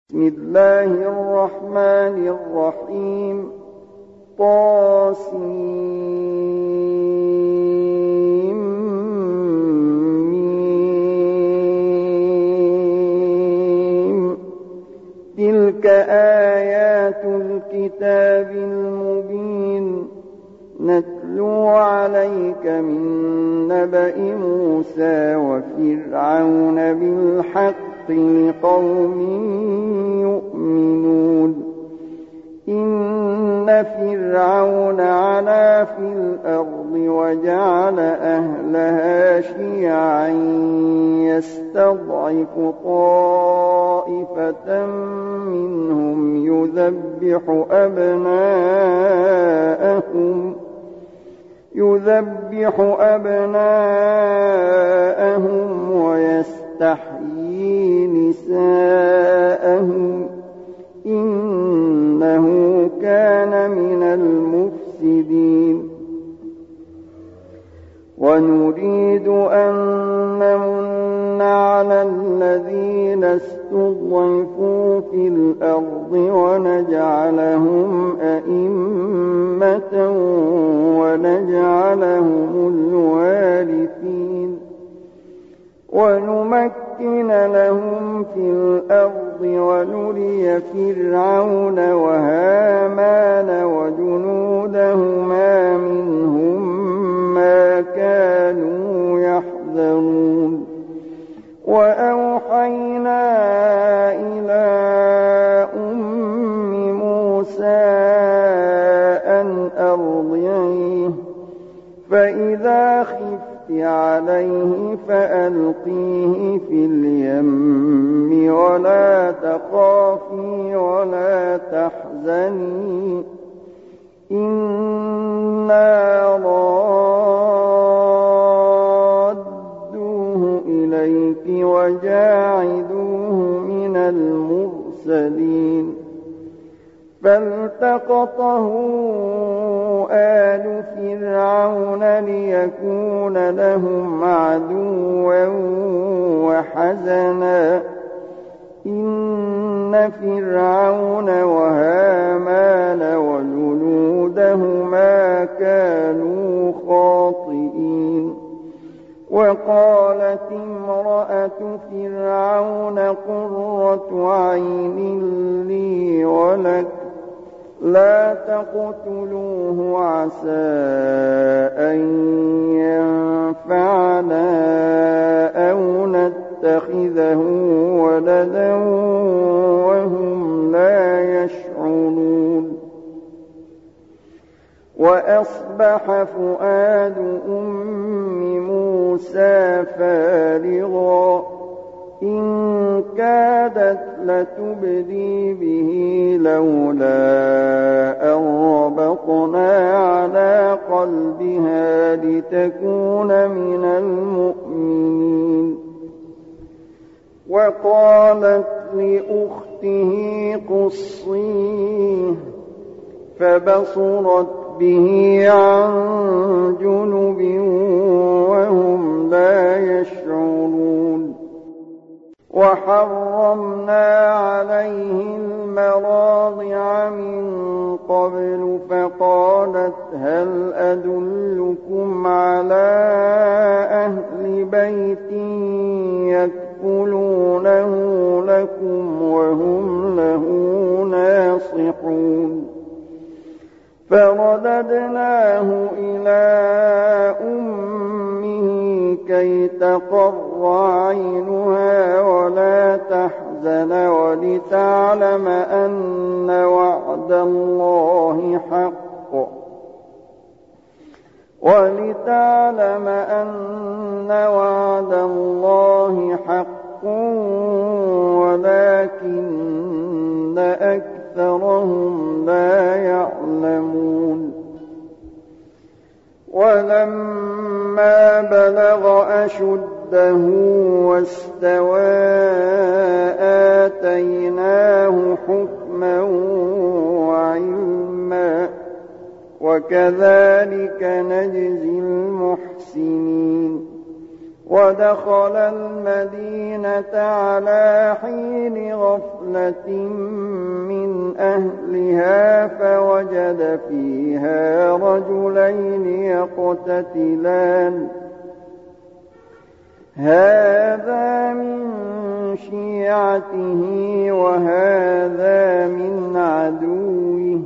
بسم الله الرحمن الرحيم طاسيم تلك آيات الكتاب المبين نتلو عليك من نبأ موسى وفرعون بالحق لقوم يؤمنون إن فرعون علا في الأرض وجعل أهلها شيعا يستضعف طائفة منهم يذبح أبناءهم ويستحيي نساءهم إنه كان من المفسدين ونريد أن نمن على الذين استضعفوا في الأرض ونجعلهم أئمة ونجعلهم الوارثين ونمكن لهم في الأرض ونري فرعون وهامان وجنودهما منهم ما كانوا يحذرون وأوحينا إلى أم موسى أن أرضعيه فإذا خفت عليه فألقيه في اليم ولا تخافي ولا تحزني إنا رادوه إليك وجاعلوه من المرسلين فالتقطه آل فرعون ليكون لهم عدوا وحزنا إن فرعون وهامان وجنودهما كانوا خاطئين وقالت امرأة فرعون قرة عين لي ولك لا تقتلوه عسى أن ينفعنا أو نتخذه ولدا وهم لا يشعرون وأصبح فؤاد أم موسى فارغا إن كادت لتبدي به لولا أن ربطنا على قلبها لتكون من المؤمنين وقالت لأخته قصيه فبصرت به عن جنب وهم لا يشعرون وحرمنا عليه المراضع من قبل فقالت هل أدلكم على أهل بيت يكفلونه لكم وهم له ناصحون فرددناه إلى أمه كي تقر عينها ولا تحزن ولتعلم أن وعد الله حق ولكن أكثرهم لا يعلمون ولما بلغ أشده واستوى آتيناه حكما وعلما وكذلك نجزي المحسنين ودخل المدينة على حين غفلة من أهلها فوجد فيها رجلين يقتتلان هذا من شيعته وهذا من عدوه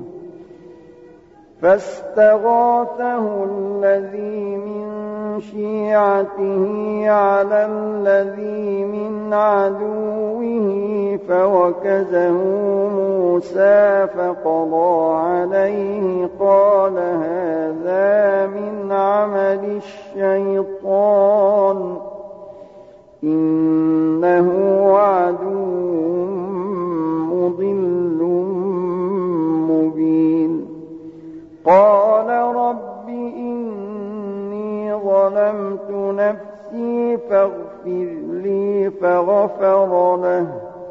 فاستغاثه الذي من شيعته على الذي من عدوه فوكزه موسى فقضى عليه قال هذا من عمل الشيطان إنه عدو مضل مبين قال رب إني ظلمت نفسي فاغفر لي فغفر له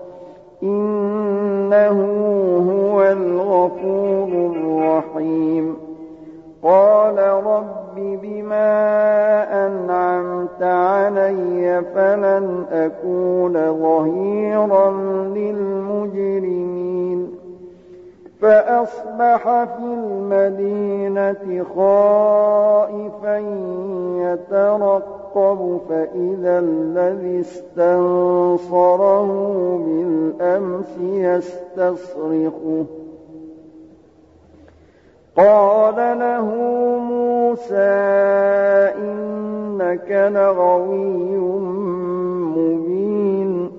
إنه هو الغفور الرحيم قال رب بما أنعمت علي فلن أكون ظهيرا للمجرمين فأصبح في المدينة خائفا يترقب فإذا الذي استنصره بالأمس يستصرخه قال له موسى إنك لغوي مبين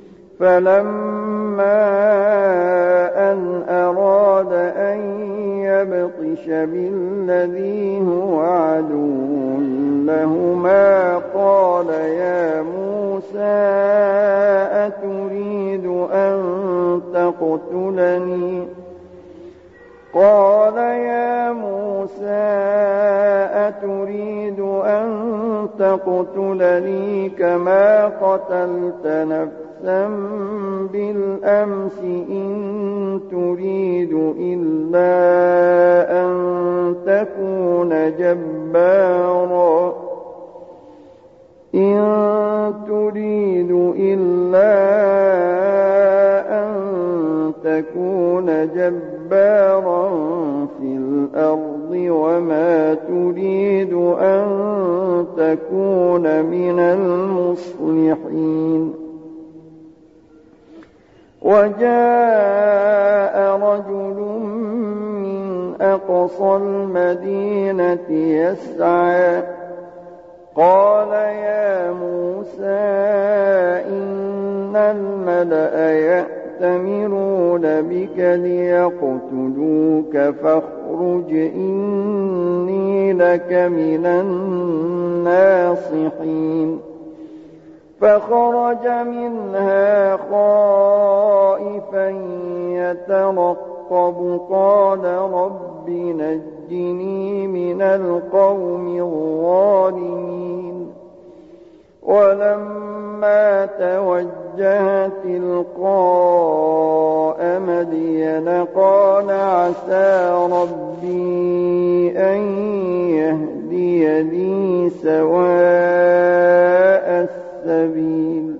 فلما أن أراد أن يبطش بالذي هو عدو لهما قال يا موسى أتريد أن تقتلني قال يا موسى أتريد أن تقتلني كما قتلت نفسا بالأمس إن تريد إلا أن تكون جبارا في الأرض وما تريد أن تكون من المصلحين وجاء رجل من أقصى المدينة يسعى قال يا موسى إن الملأ يأتمرون بك ليقتلوك فاخرج إني لك من الناصحين فخرج منها خائفا يترقب قال رب نجني من القوم الظالمين ولما توجه تلقاء مدين قال عسى ربي أن يهديني سواء السبيل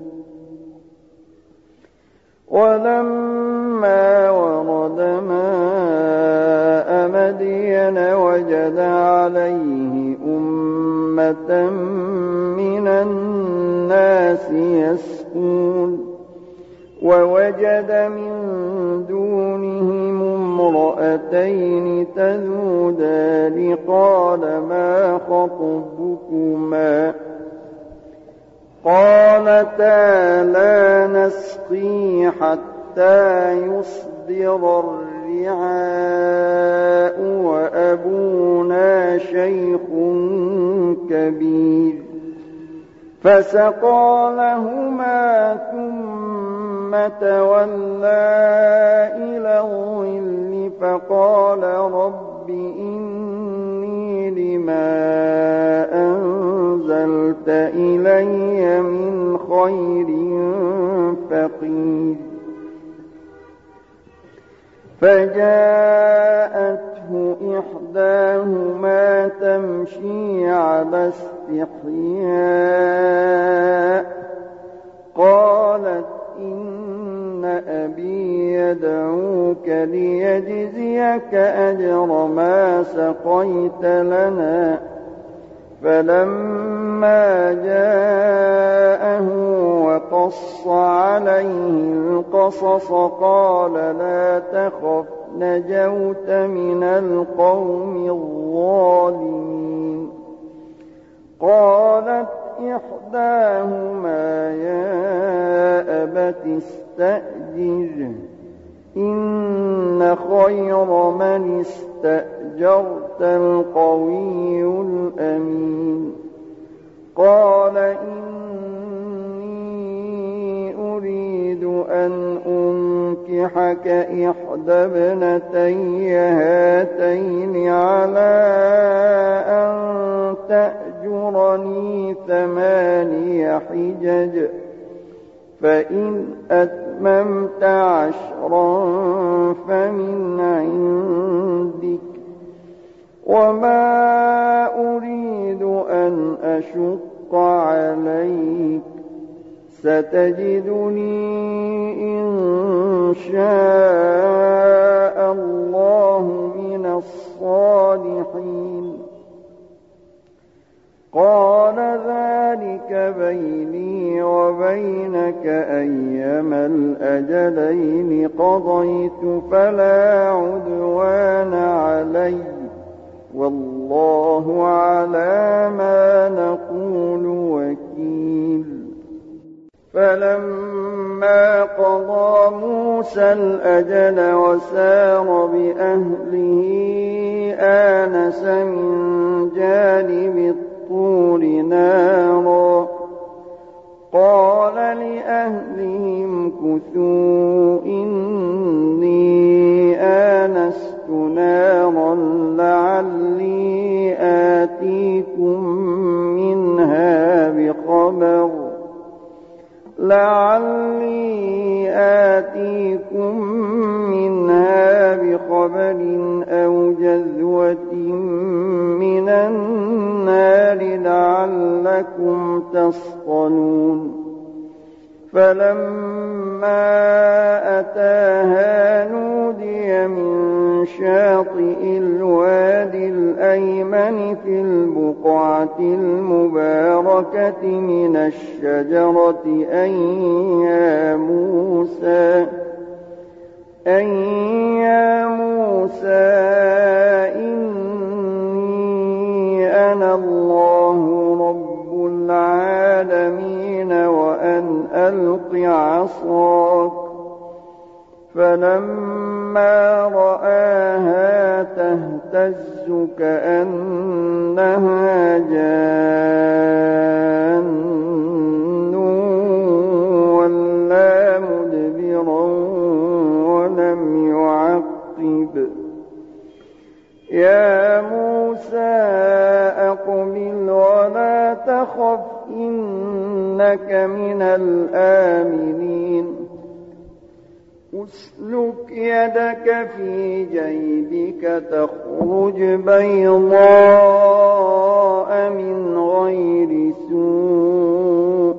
ولما ورد ماء مدين وجد عليه أمة من الناس يسقون ووجد من دونهم امرأتين تذودان قال ما خطبكما قالتا لا نسقي حتى يصدر الرعاء وأبونا شيخ كبير فسقى لهما ثم تولى إلى الظل فقال رب إني لما أنزلت إلي من خير فقير فجاءته إحداهما تمشي على استحياء قالت إن أبي يدعوك ليجزيك أجر ما سقيت لنا. فلما جاءه وقص عليه القصص قال لا تخف نجوت من القوم الظالمين. قالت إحداهما يا أبت استأجره إن خير من استأجرت القوي الأمين. قال إني أريد أن أنكحك إحدى ابنتي هاتين على أن تأجرني 8 حجج فإن أتممت 10 فمن عندك وما أريد أن أشق عليك ستجدني إن شاء الله من الصالحين. قال ذلك بيني وبينك أيما الأجلين قضيت فلا عدوان علي والله على ما نقول وكيل. فلما قضى موسى الأجل وسار بأهله آنس من جانب الطور نارا قال لأهلهم كثوا إني آنست نارا لعلي آتيكم منها بخبر أو جذوة من النار لعلكم تصطلون. فلما أتاها نودي من شاطئ الوادي الأيمن في البقعة المباركة من الشجرة أن يا موسى إني أنا الله رب العالمين وأن ألق عصاك. فلما رآها تهتز كأنها جان ولا مدبرا ولم يعقب. يا موسى أقبل ولا تخف إنك من الآمنين. أسلك يدك في جيبك تخرج بيضاء من غير سوء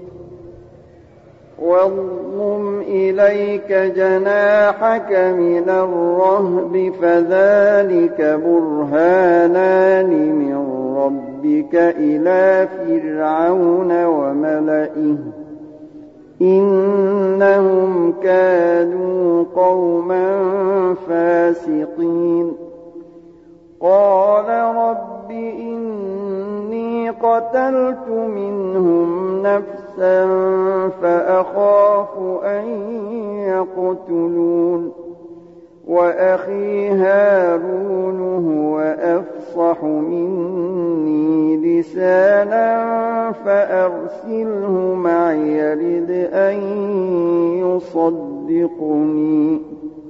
واضم إليك جناحك من الرهب فذلك برهانان من ربك إلى فرعون وملئه إنهم كانوا قوما فاسقين. قال رب إني قتلت منهم نفسا فأخاف أن يقتلون وأخي هارون هو أفصح مني لسانا فأرسله معي يرد أن يصدقني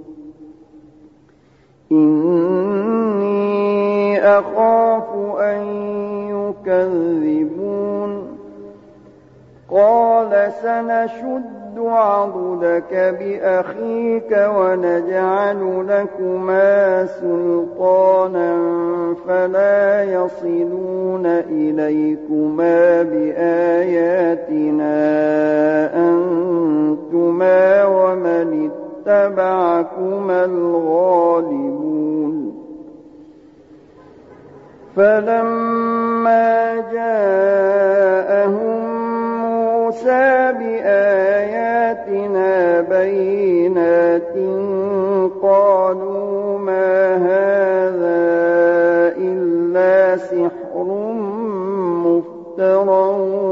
إني أخاف أن يكذبون. قال سنشد عضدك بأخيك ونجعل لكما سلطانا فلا يصلون إليكما بآياتنا أنتما ومن اتبعكما الغالبون فلما جاءهم موسى بآياتنا بينات قالوا ما هذا إلا سحر مفترى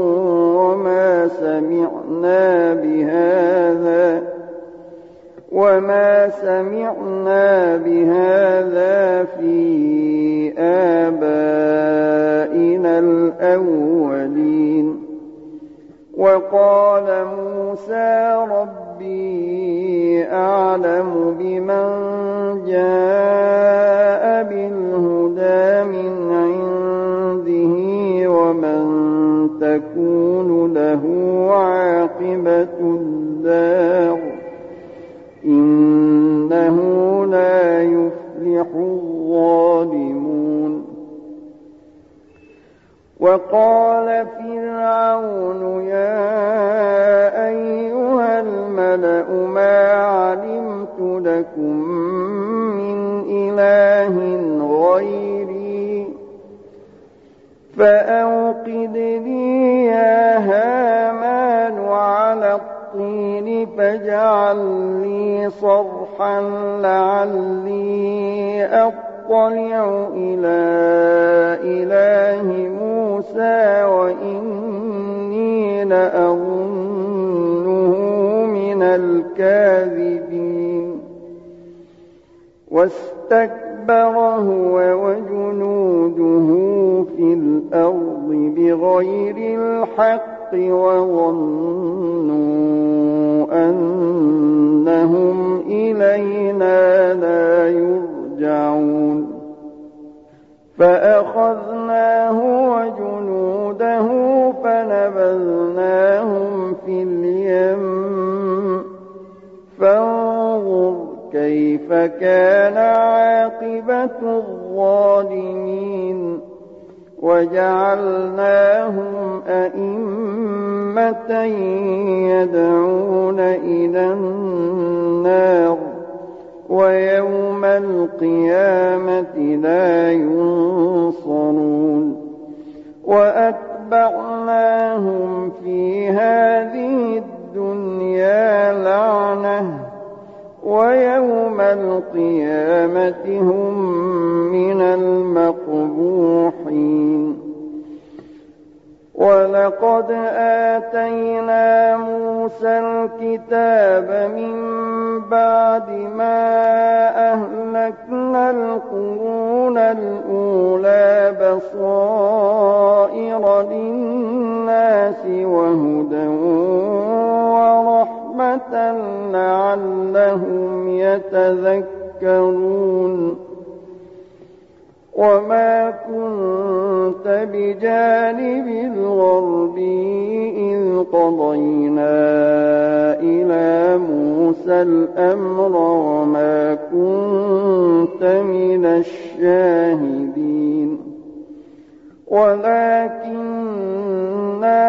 وما سمعنا بهذا في آبائنا الأولين وقال موسى ربي أعلم بمن جاء بالهدى من عنده ومن تكون له عاقبة الدار إنه لا يفلح الظالمون وقال فرعون يا أيها الملأ ما علمت لكم من إله غيري فأوقد لي يا هامان على الطين فاجعل لي صرحا لعلي أطلع إلى إله موسى وإني لأظنه من الكاذبين واستكبر هو وجنوده في الأرض بغير الحق وظنوا أنهم إلينا لا يرجعون فأخذناه وجنوده فنبذناهم في اليم فانظر كيف كان عاقبة الظالمين وجعلناهم أئمة يدعون إلى النار ويوم القيامة لا ينصرون وأتبعناهم في هذه الدنيا لعنة ويوم القيامة هم من المقبوحين ولقد آتينا موسى الكتاب من بعد ما أهلكنا القرون الأولى بصائر للناس وهدى ورحمة لعلهم يتذكرون وما كنت بجانب الغربي إذ قضينا إلى موسى الأمر وما كنت من الشاهدين ولكننا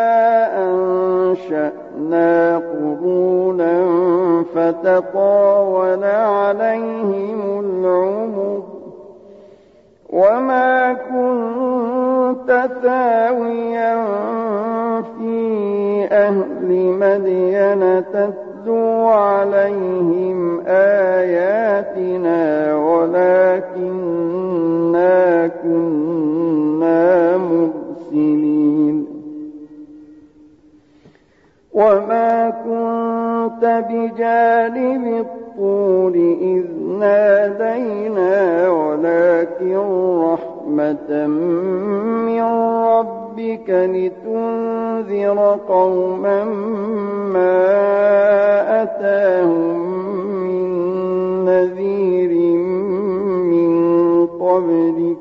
أنشأنا قرونا فتطاول عليهم العمر وما كنت ثاويا في أهل مدين تتلو عليهم آياتنا ولكننا كنا مرسلين وما كنت بجانب الطور إذ نادينا ولكن رحمة من ربك لتنذر قوما ما أتاهم من نذير من قبلك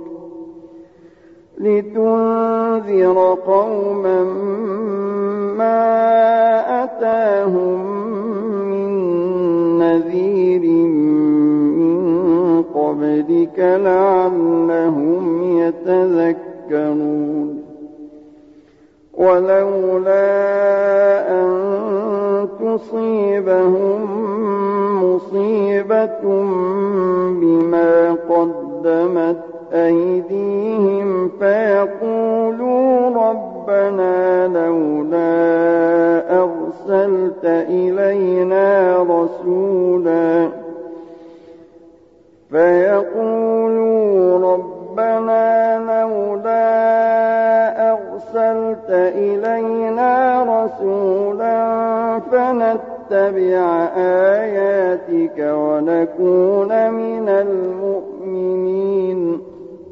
لتنذر قوما ما أتاهم جاءهم من نذير من قبلك لعلهم يتذكرون ولولا أن تصيبهم مصيبة بما قدمت أيديهم فيقولوا ربنا لولا أرسلت إلينا رسولا فنتبع آياتك ونكون من المؤمنين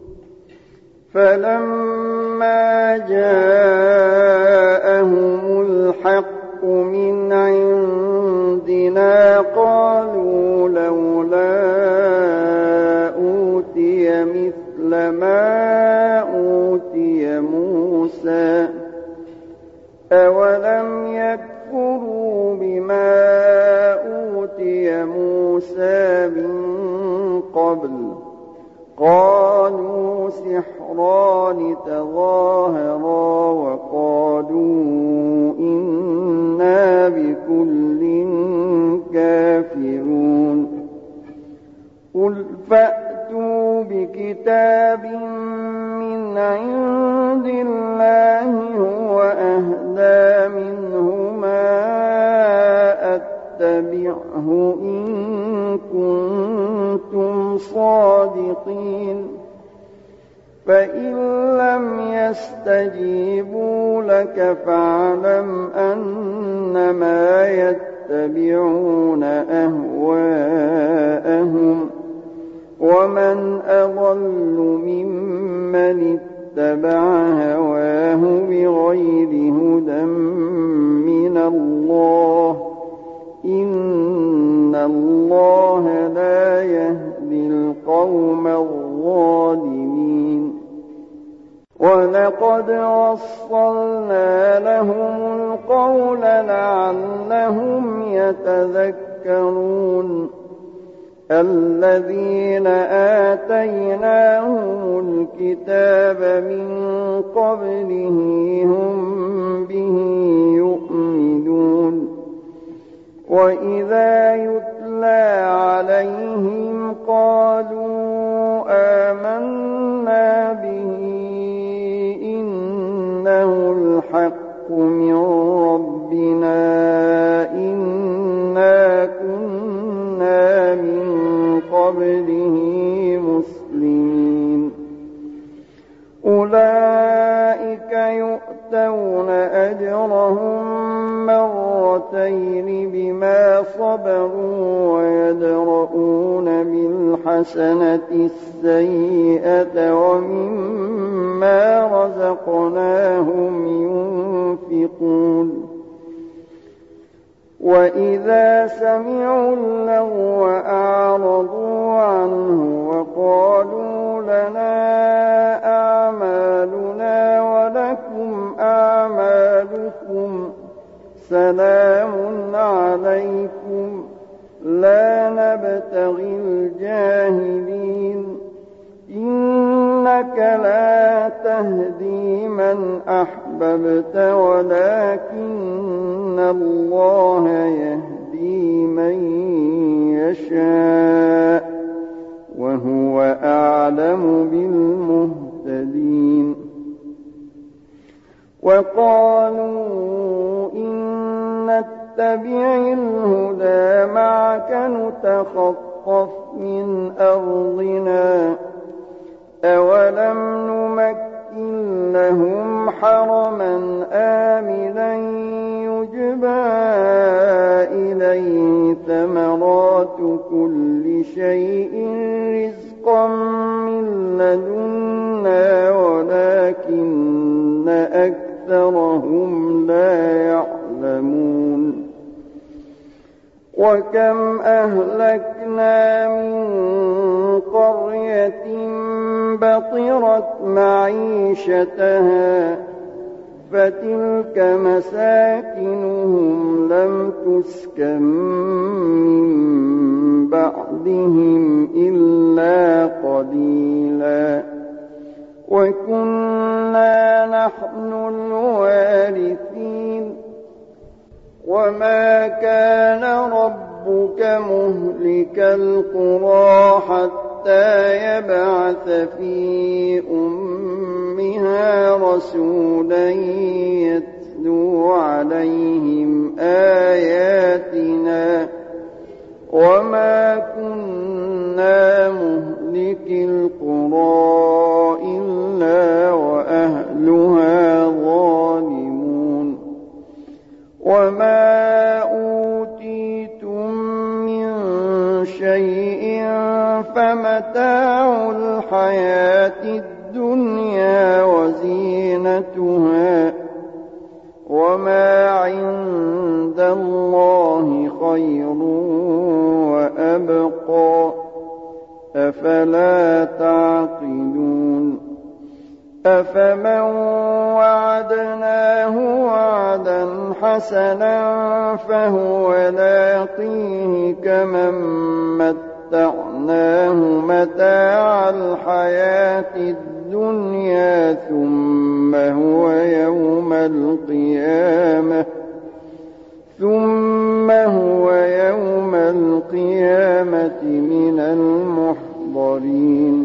فلما جاءهم الحق من عندنا قالوا لولا أوتي مثل ما أوتي موسى أولم يكفروا بما أوتي موسى من قبل قالوا سحران تظاهرا وقالوا إنا بكل كافرون قل فأتوا بكتاب من عند الله هو أهدى منهما أتبعه إن كنتم صادقين فإن لم يستجيبوا لك فاعلم أنما يتبعون أهواءهم ومن أضل ممن اتبع هواه بغير هدى من الله إن الله لا يهدي القوم الظالمين ولقد وصلنا لهم القول لعلهم يتذكرون الذين آتيناهم الكتاب من قبله هم به يؤمنون وإذا يتلى عليهم قالوا آمنا به إنه الحق من ربنا إنا كنا من قبله مسلمين أولئك يؤتون أجرهم مرتين بما صبروا ويدرؤون بالحسنة السيئة ومما رزقناهم ينفقون وإذا سمعوا اللغو أعرضوا عنه وقالوا لنا أعمالنا ولكم أعمالكم سلام عليكم لا نبتغي الجاهلين إنك لا تهدي من أحببت ولكن الله يهدي من يشاء وهو أعلم بالمهتدين وقالوا إن نتبع الهدى معك نتخطف من أرضنا أولم نمكن لهم حرما آمنا يجبى إليه ثمرات كل شيء رزقا من لدنا ولكن أكثرهم لا يعلمون وكم أهلكنا من قرية بطرت معيشتها فتلك مساكنهم لم تسكن من بعدهم إلا قليلا وكنا نحن الوارثين وما كان ربك مهلك القرى حتى يبعث في أمها رسولا يتلو عليهم آياتنا وما كنا مهلك القرى إلا وأهلها ظالمون وما أوتيتم من شيء فمتاع الحياة الدنيا وزينتها وما عند الله خير وأبقى أفلا تعقلون أفمن وعدناه وعدا حسنا فهو لاقيه كمن متعناه متاع الحياة الدنيا ثم هو يوم القيامة من المحضرين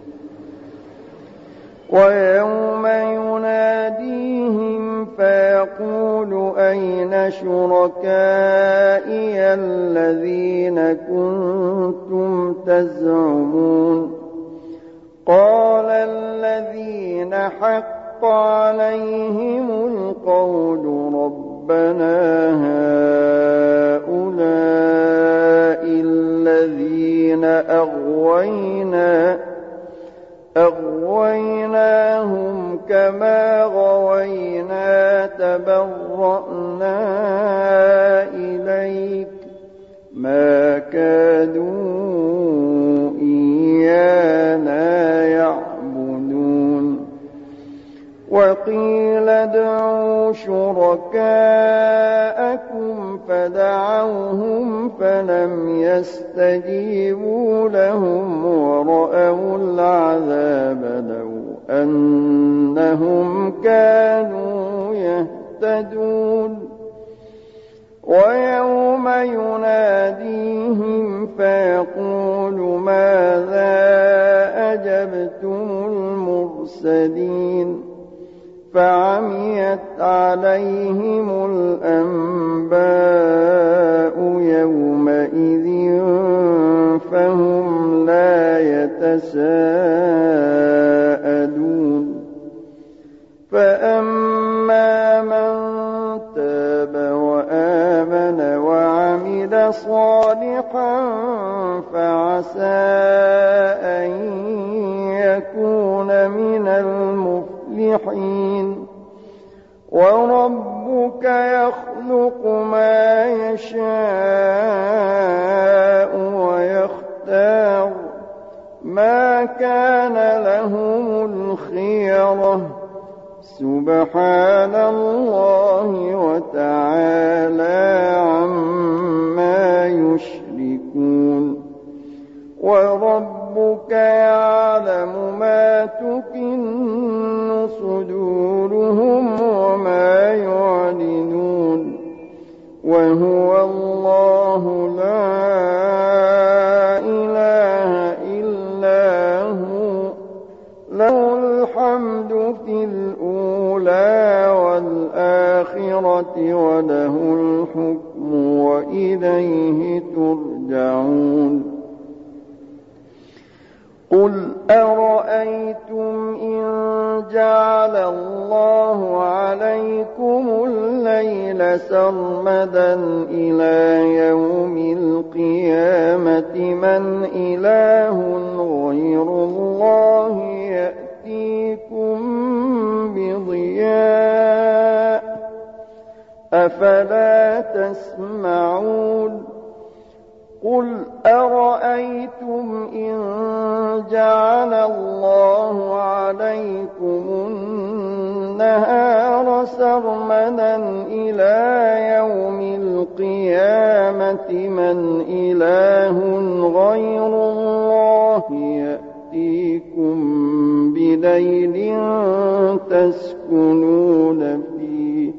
ويوم يناديهم فيقول أين شركائي الذين كنتم تزعمون قال الذين حق عليهم القول ربنا هؤلاء الذين أغويناهم كما غوينا تبرأنا إليك ما كادوا إيانا يعبدون وقيل ادعوا شركاءكم فدعوهم فلم يستجيبوا لهم ورأوا العذاب لو أنهم كانوا يهتدون ويوم يناديهم فيقول ماذا أجبتم المرسلين فعميت عليهم الأنباء يومئذ فهم لا يتساءلون فأما من تاب وآمن وعمل صالحا فعسى أن يكون من المفلحين وربك يخلق ما يشاء ويختار ما كان لهم الخيرة سبحان الله وتعالى عما يشركون وربك يعلم ما تكن صدورهم وما يعلنون وهو الله لا إله إلا هو له الحمد في الأولى والآخرة وله الحكم وإليه ترجعون قل أرأيتم إن جعل الله عليكم الليل سرمدا إلى يوم القيامة من إله غير الله يأتيكم بضياء أفلا تسمعون قل أرأيتم إن جعل الله عليكم النهار سرمدا إلى يوم القيامة من إله غير الله يأتيكم بليل تسكنون فيه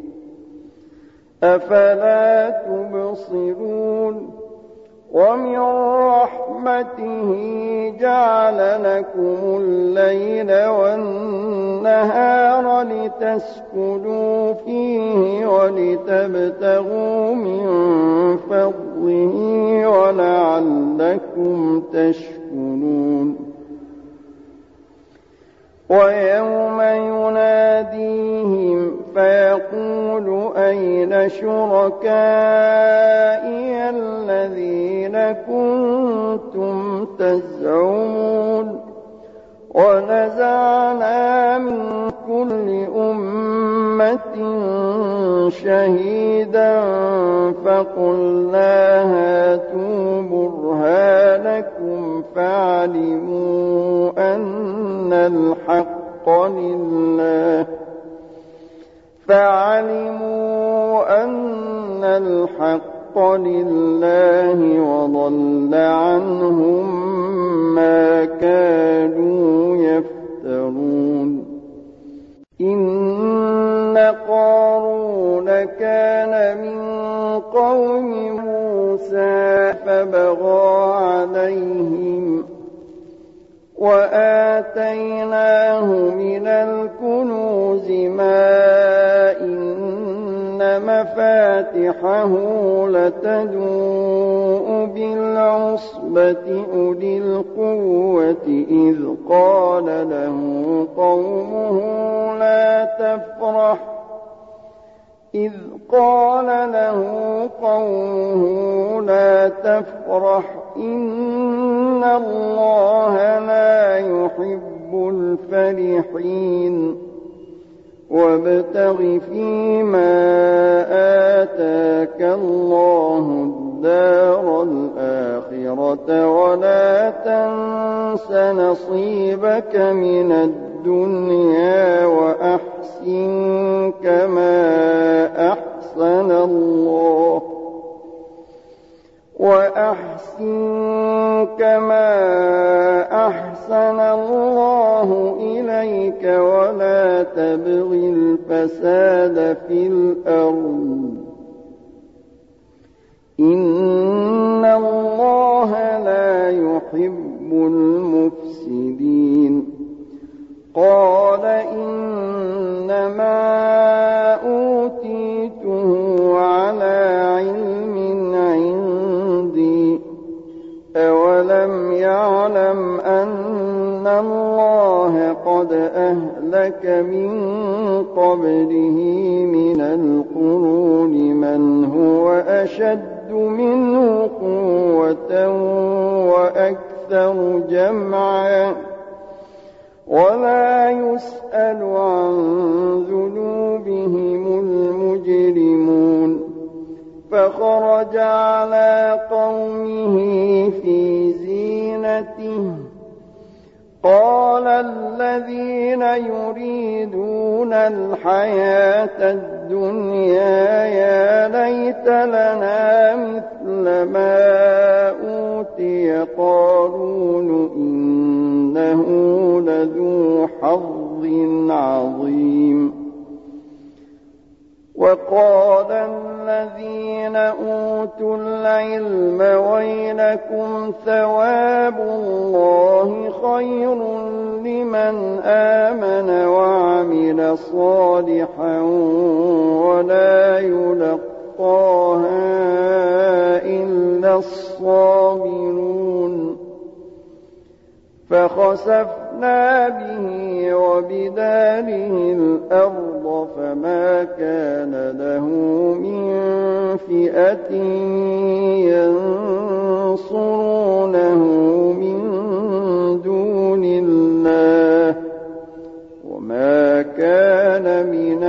أفلا تبصرون ومن رحمته جعل لكم الليل والنهار لتسكنوا فيه ولتبتغوا من فضله ولعلكم تشكرون ويوم يناديهم فيقول أين شركائي الذين كنتم تزعمون ونزعنا من كل أمة شهيدا فقلنا هاتوا برهانكم فعلموا أن الحق لله وضل عنهم ما كانوا يفترون إن قارون كان من قوم موسى فبغى عليهم وآتيناه من الكنوز ما إن مفاتحه لتنوء بالعصبة أولي القوة إذ قال له قومه لا تفرح إن الله لا يحب الفرحين وابتغ فيما آتاك الله الدار الآخرة ولا تنس نصيبك من الدنيا وأحسن كما أحسن الله إليك ولا تبغ الفساد في الأرض إن الله لا يحب المفسدين قال إنما أوتيته على علم عندي أولم يعلم أن الله قد أهلك من قبله من القرون من هو أشد منه قوة وأكثر جمعا ولا يسأل عن ذنوبهم المجرمون فخرج على قومه في زينته قال الذين يريدون الحياة الدنيا يا ليت لنا مثل ما أوتي قارون إنه لذو حظ عظيم وقال الذين أوتوا العلم ويلكم ثواب الله خير لمن آمن وعمل صالحا ولا يلقاها إلا الصابرون فخسفنا به وبداره الأرض فما كان له من فئة ينصرونه من دون الله وما كان من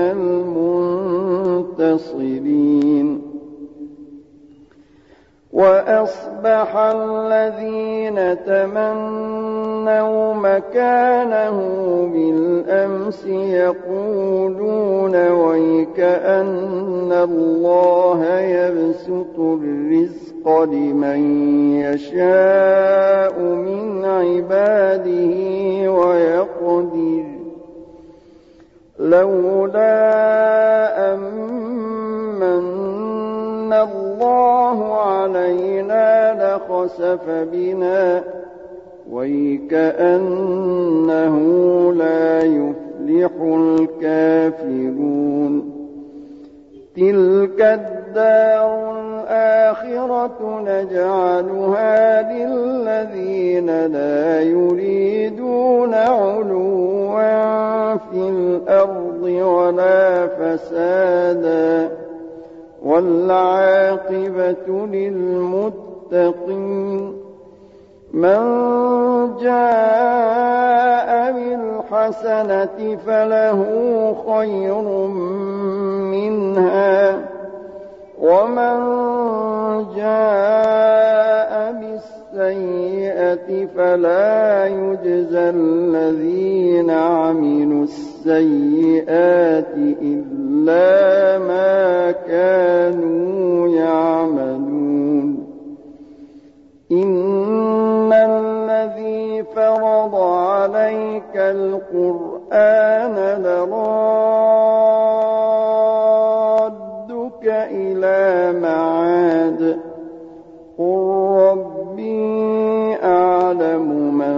المنتصرين وأصبح أصبح الذين تمنوا مكانه بالأمس يقولون ويكأن الله يبسط الرزق لمن يشاء من عباده ويقدر لولا أمن الله علينا لخسف بنا ويكأنه لا يفلح الكافرون تلك الدار الآخرة نجعلها للذين لا يريدون علوا في الأرض ولا فسادا والعاقبة للمتقين من جاء بالحسنة فله خير منها ومن جاء بالسيئة فلا يجزى الذين عملوا السيئات إلا ما كانوا يعملون إن الذي فرض عليك القرآن لرادك إلى معاد قل ربي أعلم من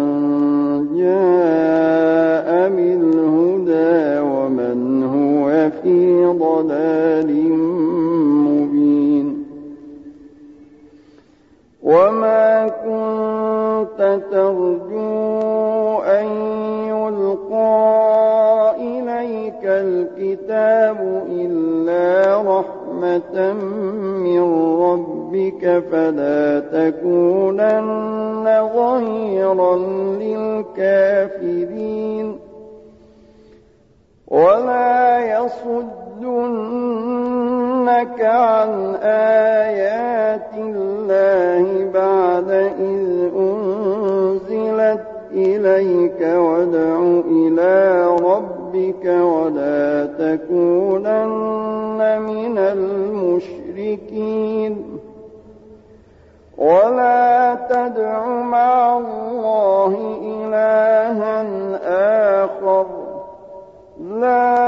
جاء بالهدى ومن هو في ضلال مبين وما كنت ترجو أن يلقى إليك الكتاب إلا رحمة من ربك فلا تكونن ظهيرا للكافرين ولا يصدنك عن آيات الله بعد إذ أنزلت إليك وادع إلى ربك ولا تكونن من المشركين ولا تدع مع الله إلها آخر لا